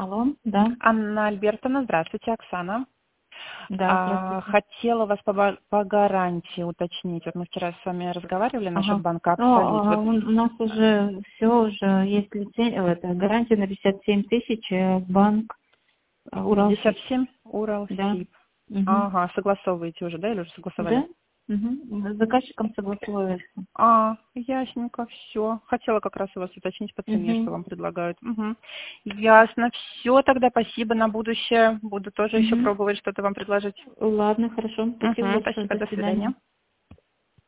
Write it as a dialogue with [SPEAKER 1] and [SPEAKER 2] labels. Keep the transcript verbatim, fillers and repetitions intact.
[SPEAKER 1] Алло, да,
[SPEAKER 2] Анна Альбертовна, здравствуйте, Оксана.
[SPEAKER 1] да,
[SPEAKER 2] А,
[SPEAKER 1] здравствуйте.
[SPEAKER 2] хотела вас по, ба- по гарантии уточнить. Вот мы вчера с вами разговаривали насчет
[SPEAKER 1] Ага.
[SPEAKER 2] банка
[SPEAKER 1] Ну,
[SPEAKER 2] Абсолют.
[SPEAKER 1] а,
[SPEAKER 2] Вот
[SPEAKER 1] у у нас уже все, уже есть лицензия, это, гарантия на пятьдесят семь тысяч, э, банк э,
[SPEAKER 2] пятьдесят
[SPEAKER 1] Уралсиб.
[SPEAKER 2] семь
[SPEAKER 1] Да.
[SPEAKER 2] Уралсиб.
[SPEAKER 1] Угу.
[SPEAKER 2] Ага, согласовываете уже, да, или уже согласовали?
[SPEAKER 1] Да? Угу. С заказчиком согласовывается.
[SPEAKER 2] А, ясненько, все. Хотела как раз у вас уточнить по цене,
[SPEAKER 1] Угу.
[SPEAKER 2] что вам предлагают. Угу. Ясно, все, тогда спасибо на будущее. Буду тоже еще
[SPEAKER 1] Угу.
[SPEAKER 2] пробовать что-то вам предложить.
[SPEAKER 1] Ладно, хорошо. Спасибо
[SPEAKER 2] Угу,
[SPEAKER 1] большое.
[SPEAKER 2] спасибо,
[SPEAKER 1] До
[SPEAKER 2] до
[SPEAKER 1] свидания.
[SPEAKER 2] свидания.